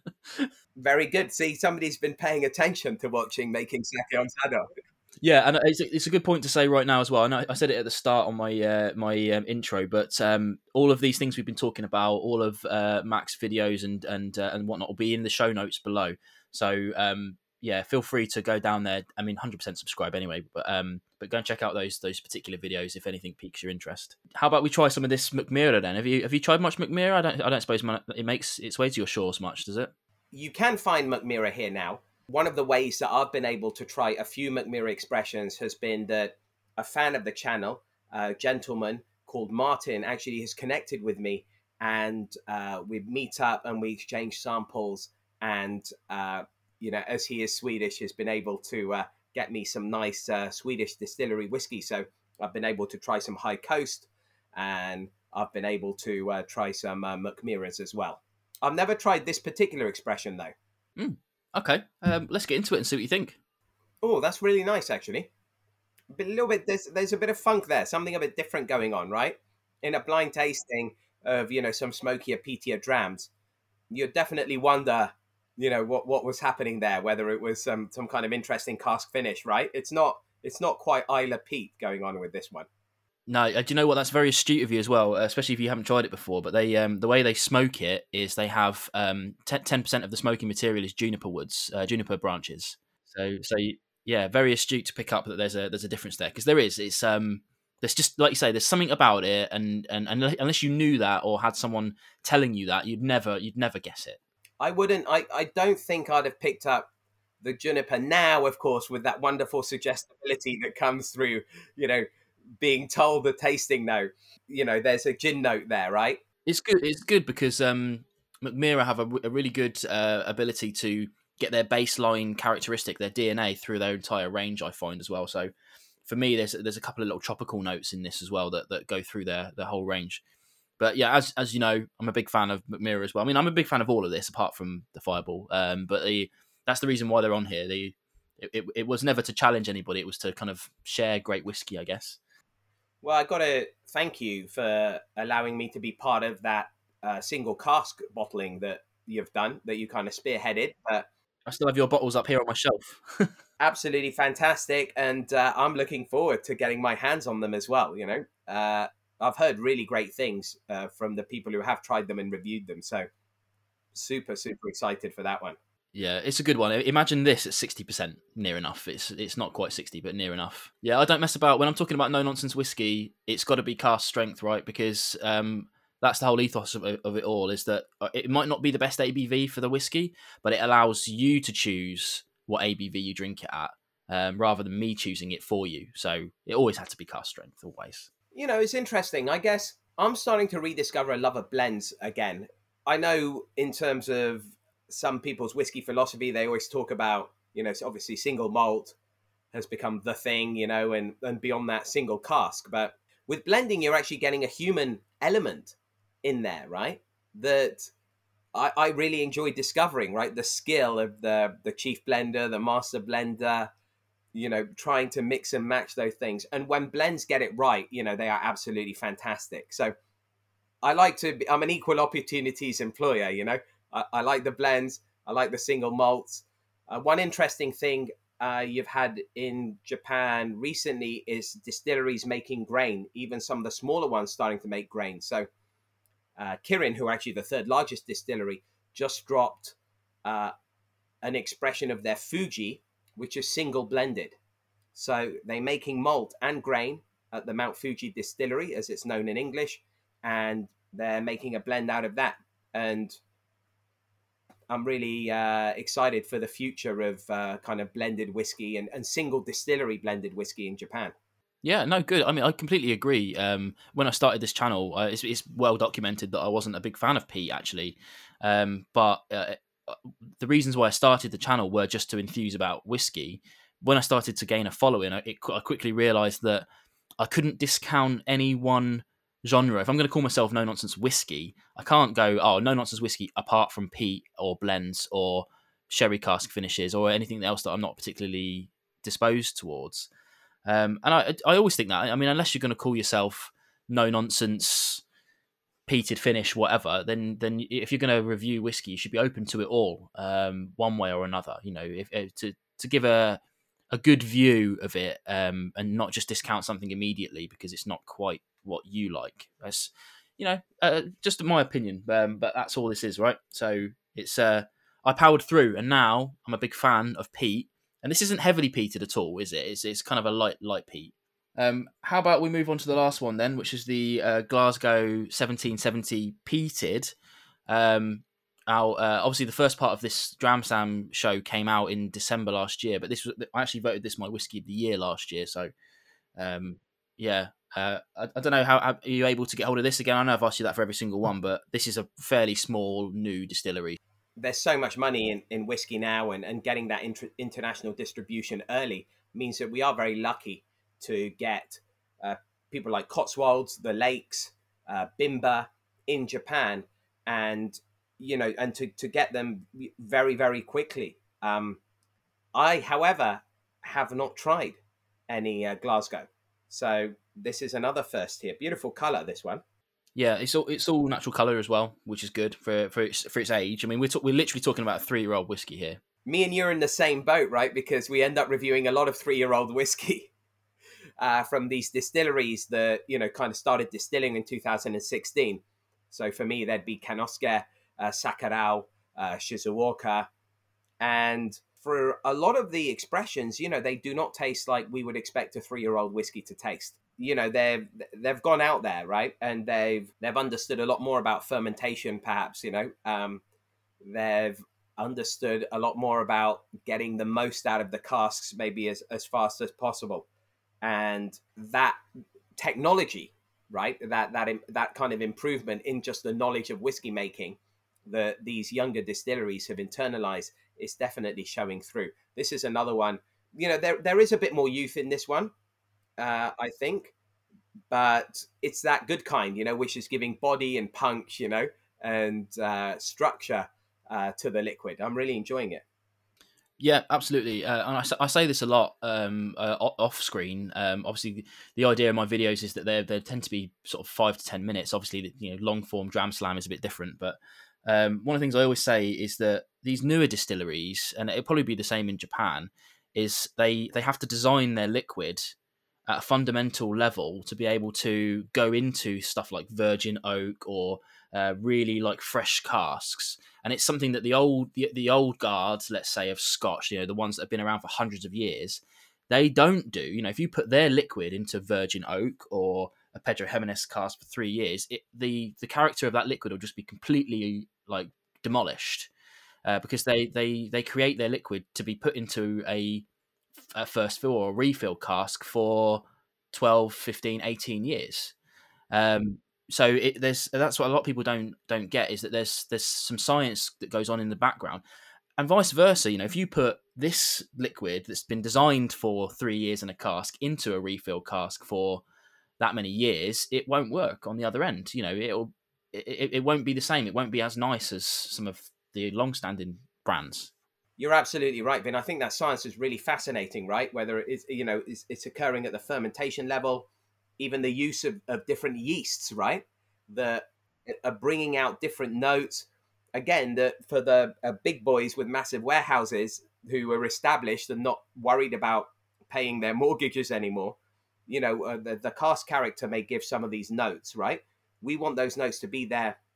Very good. See, somebody's been paying attention to watching Making Sake on Sado. Yeah, and it's a good point to say right now as well. I know I said it at the start on my intro, but all of these things we've been talking about, all of Mac's videos and whatnot, will be in the show notes below. So yeah, feel free to go down there. I mean, 100% subscribe anyway, but go and check out those particular videos if anything piques your interest. How about we try some of this McMira then? Have you tried much McMira? I don't suppose it makes its way to your shores much, does it? You can find McMira here now. One of the ways that I've been able to try a few McMira expressions has been that a fan of the channel, a gentleman called Martin, actually has connected with me, and we meet up and we exchange samples. And as he is Swedish, has been able to get me some nice Swedish distillery whiskey. So I've been able to try some High Coast, and I've been able to try some McMiras as well. I've never tried this particular expression though. Okay, let's get into it and see what you think. Oh, that's really nice, actually. A little bit. There's a bit of funk there. Something a bit different going on, right? In a blind tasting of some smokier, peatier drams, you definitely wonder, what was happening there. Whether it was some kind of interesting cask finish, right? It's not quite Isla Peat going on with this one. No, do you know what? That's very astute of you as well, especially if you haven't tried it before. But they, the way they smoke it is they have 10% of the smoking material is juniper woods, juniper branches. So yeah, very astute to pick up that there's a difference there, because there is. It's there's just like you say, there's something about it, and unless you knew that or had someone telling you that, you'd never guess it. I wouldn't. I don't think I'd have picked up the juniper now. Of course, with that wonderful suggestibility that comes through, being told the tasting note, there's a gin note there, right? It's good. It's good because McMira have a really good ability to get their baseline characteristic, their DNA, through their entire range, I find as well. So for me, there's a couple of little tropical notes in this as well that go through their whole range. But yeah, as you know, I'm a big fan of McMira as well. I mean, I'm a big fan of all of this apart from the Fireball. But that's the reason why they're on here. It was never to challenge anybody. It was to kind of share great whiskey, I guess. Well, I got to thank you for allowing me to be part of that single cask bottling that you've done, that you kind of spearheaded. But I still have your bottles up here on my shelf. absolutely fantastic, and I'm looking forward to getting my hands on them as well. I've heard really great things from the people who have tried them and reviewed them, so super excited for that one. Yeah, it's a good one. Imagine this at 60%, near enough. It's not quite 60, but near enough. Yeah, I don't mess about. When I'm talking about no-nonsense whiskey, it's got to be cask strength, right? Because that's the whole ethos of it all, is that it might not be the best ABV for the whiskey, but it allows you to choose what ABV you drink it at, rather than me choosing it for you. So it always had to be cask strength, always. It's interesting. I guess I'm starting to rediscover a love of blends again. I know in terms of some people's whiskey philosophy, they always talk about, obviously single malt has become the thing, and beyond that, single cask. But with blending, you're actually getting a human element in there, right? That I really enjoy discovering, right? The skill of the chief blender, the master blender, trying to mix and match those things. And when blends get it right, they are absolutely fantastic. So I'm an equal opportunities employer, I like the blends. I like the single malts. One interesting thing you've had in Japan recently is distilleries making grain, even some of the smaller ones starting to make grain. So Kirin, who are actually the third largest distillery, just dropped an expression of their Fuji, which is single blended. So they're making malt and grain at the Mount Fuji distillery, as it's known in English, and they're making a blend out of that. And I'm really excited for the future of kind of blended whiskey and single distillery blended whiskey in Japan. Yeah, no, good. I mean, I completely agree. When I started this channel, it's well documented that I wasn't a big fan of peat, actually. But the reasons why I started the channel were just to enthuse about whiskey. When I started to gain a following, I quickly realised that I couldn't discount any one genre. If I'm going to call myself No Nonsense Whiskey, I can't go, oh, No Nonsense Whiskey apart from peat or blends or sherry cask finishes or anything else that I'm not particularly disposed towards. And I always think that. I mean, unless you're going to call yourself No Nonsense, peated finish, whatever, then if you're going to review whiskey, you should be open to it all, one way or another. You know, if to give a good view of it, and not just discount something immediately because it's not quite what you like. That's just my opinion, but that's all this is, right? So it's I powered through, and now I'm a big fan of peat. And this isn't heavily peated at all, is it? It's kind of a light peat. How about we move on to the last one then, which is the Glasgow 1770 peated. Obviously, the first part of this Dram Sam show came out in December last year, but I actually voted this my whiskey of the year last year. So, yeah. I don't know how are you able to get hold of this again. I know I've asked you that for every single one, but this is a fairly small new distillery. There's so much money in whiskey now, and getting that international distribution early means that we are very lucky to get people like Cotswolds, the Lakes, Bimba in Japan, and to get them very, very quickly. I, however, have not tried any Glasgow, so this is another first here. Beautiful color, this one. Yeah, it's all natural color as well, which is good for its age. I mean, we're literally talking about a 3-year-old whiskey here. Me and you're in the same boat, right? Because we end up reviewing a lot of 3-year-old whiskey from these distilleries that kind of started distilling in 2016. So for me, there'd be Kanosuke, Sakurao, Shizuoka, and for a lot of the expressions, they do not taste like we would expect a 3-year-old whiskey to taste. They've gone out there, right, and they've understood a lot more about fermentation, perhaps. They've understood a lot more about getting the most out of the casks, maybe as fast as possible, and that technology, right, that kind of improvement in just the knowledge of whiskey making that these younger distilleries have internalized is definitely showing through. This is another one. There is a bit more youth in this one, I think, but it's that good kind, which is giving body and punch, and structure to the liquid. I'm really enjoying it. Yeah, absolutely. And I say this a lot off screen. Obviously, the idea of my videos is that they tend to be sort of 5 to 10 minutes. Obviously, long form Dram Slam is a bit different, but one of the things I always say is that these newer distilleries, and it'll probably be the same in Japan, is they have to design their liquid at a fundamental level to be able to go into stuff like virgin oak or really like fresh casks. And it's something that the old guards, let's say, of Scotch, the ones that have been around for hundreds of years, they don't do. If you put their liquid into virgin oak or a Pedro Jimenez cask for 3 years, the character of that liquid will just be completely like demolished because they create their liquid to be put into a first fill or a refill cask for 12, 15, 18 years. So that's what a lot of people don't get, is that there's some science that goes on in the background, and vice versa. If you put this liquid that's been designed for 3 years in a cask into a refill cask for that many years, it won't work on the other end. It won't be the same. It won't be as nice as some of the long-standing brands. You're absolutely right, Vin. I think that science is really fascinating, right? Whether it's occurring at the fermentation level, even the use of different yeasts, right, that are bringing out different notes. Again, for the big boys with massive warehouses who are established and not worried about paying their mortgages anymore, the cask character may give some of these notes, right? We want those notes to be there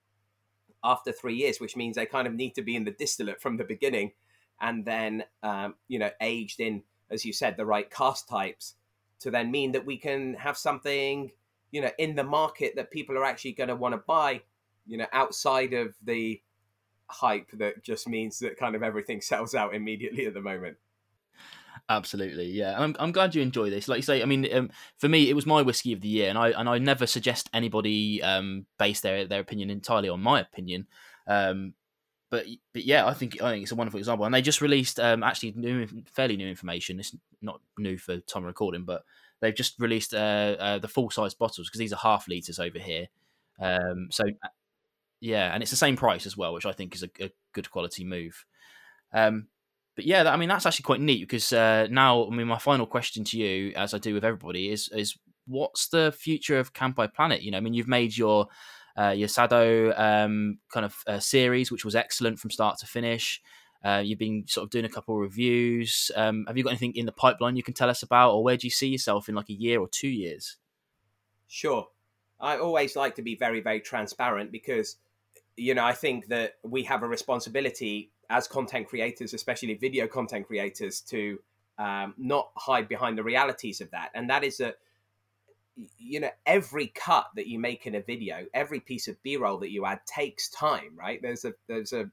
after 3 years, which means they kind of need to be in the distillate from the beginning, and then aged in, as you said, the right cask types, to then mean that we can have something in the market that people are actually going to want to buy, outside of the hype that just means that kind of everything sells out immediately at the moment. Absolutely, yeah. And I'm glad you enjoy this. Like you say, I mean, for me, it was my whiskey of the year, and I never suggest anybody base their opinion entirely on my opinion. But yeah, I think it's a wonderful example. And they just released actually fairly new information. It's not new for time recording, but they've just released the full size bottles, because these are half liters over here. So yeah, and it's the same price as well, which I think is a good quality move. But yeah, I mean, that's actually quite neat, because now, I mean, my final question to you, as I do with everybody, is what's the future of Kanpai Planet? I mean, you've made your Sado kind of series, which was excellent from start to finish. You've been sort of doing a couple of reviews. Have you got anything in the pipeline you can tell us about, or where do you see yourself in like a year or 2 years? Sure. I always like to be very, very transparent, because I think that we have a responsibility as content creators, especially video content creators, to not hide behind the realities of that. And that is that, every cut that you make in a video, every piece of B-roll that you add takes time, right? There's a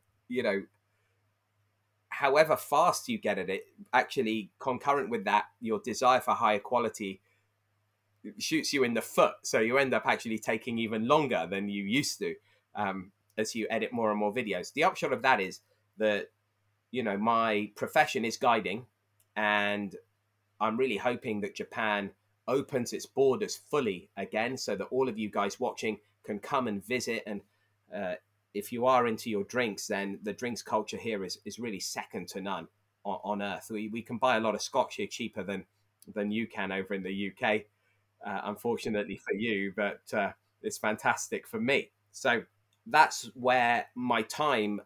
however fast you get at it, actually concurrent with that, your desire for higher quality shoots you in the foot. So you end up actually taking even longer than you used to. As you edit more and more videos. The upshot of that is that, my profession is guiding, and I'm really hoping that Japan opens its borders fully again, so that all of you guys watching can come and visit. And if you are into your drinks, then the drinks culture here is really second to none on earth. We can buy a lot of scotch here cheaper than you can over in the UK, unfortunately for you, but it's fantastic for me. So that's where my time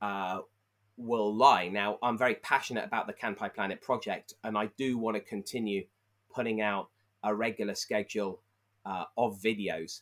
will lie. Now, I'm very passionate about the Kanpai Planet project, and I do want to continue putting out a regular schedule of videos.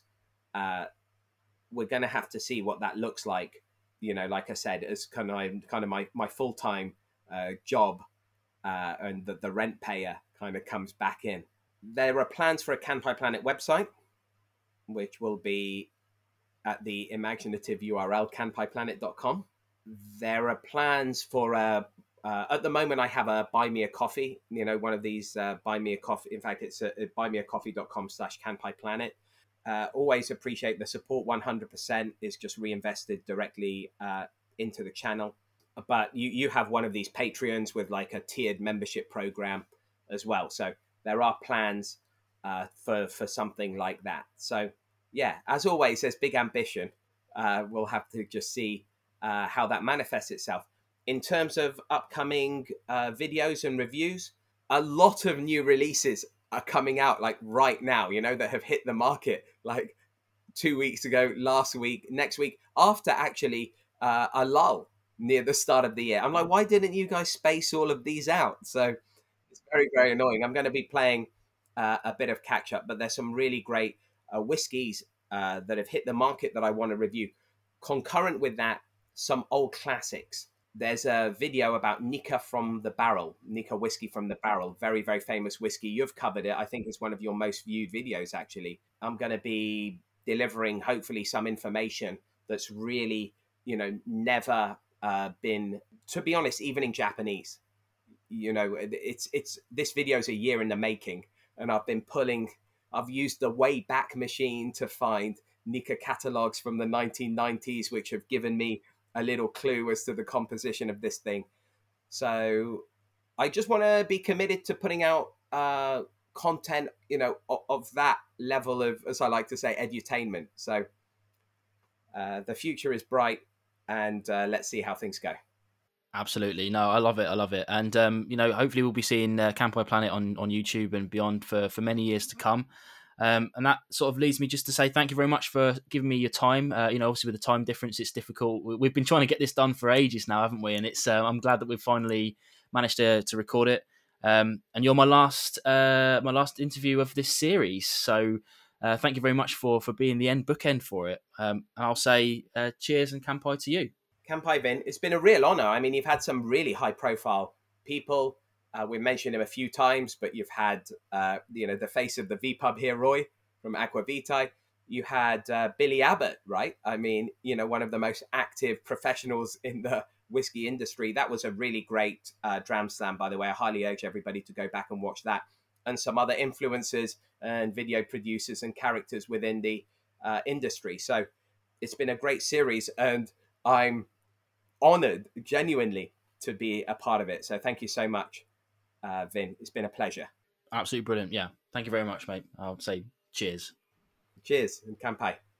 We're going to have to see what that looks like. Like I said, as kind of my full-time job, and the rent payer kind of comes back in. There are plans for a Kanpai Planet website, which will be at the imaginative URL kanpaiplanet.com. There are plans for at the moment I have a buy me a coffee, one of these buy me a coffee. In fact, it's buymeacoffee.com/kanpaiplanet. Always appreciate the support. 100% is just reinvested directly into the channel. But you have one of these Patreons with like a tiered membership program as well. So there are plans for something like that. So yeah, as always, there's big ambition. We'll have to just see how that manifests itself. In terms of upcoming videos and reviews, a lot of new releases are coming out like right now, that have hit the market like 2 weeks ago, last week, next week, after actually a lull near the start of the year. I'm like, why didn't you guys space all of these out? So it's very, very annoying. I'm going to be playing a bit of catch up, but there's some really great whiskies that have hit the market that I want to review. Concurrent with that, some old classics. There's a video about Nikka from the Barrel, Nikka whiskey from the barrel. Very, very famous whiskey. You've covered it. I think it's one of your most viewed videos, actually. I'm going to be delivering, hopefully, some information that's really, never been, to be honest, even in Japanese. It's this video's a year in the making, and I've used the Wayback Machine to find Nikka catalogs from the 1990s, which have given me a little clue as to the composition of this thing. So I just want to be committed to putting out content, of that level of, as I like to say, edutainment. So the future is bright, and let's see how things go. Absolutely. No, I love it. I love it. And, hopefully we'll be seeing Kanpai Planet on YouTube and beyond for many years to come. And that sort of leads me just to say thank you very much for giving me your time. Obviously with the time difference, it's difficult. We've been trying to get this done for ages now, haven't we? And it's I'm glad that we've finally managed to record it. And you're my last interview of this series. So thank you very much for being the bookend for it. And I'll say cheers and kanpai to you. Kanpai, Vin. It's been a real honor. I mean, you've had some really high profile people. We mentioned him a few times, but you've had, the face of the V-Pub here, Roy, from Aqua Vitae. You had Billy Abbott, right? I mean, one of the most active professionals in the whiskey industry. That was a really great Dram Slam, by the way. I highly urge everybody to go back and watch that. And some other influencers and video producers and characters within the industry. So it's been a great series, and I'm honored, genuinely, to be a part of it. So thank you so much, Vin. It's been a pleasure. Absolutely brilliant. Yeah. Thank you very much, mate. I'll say cheers. Cheers and kanpai.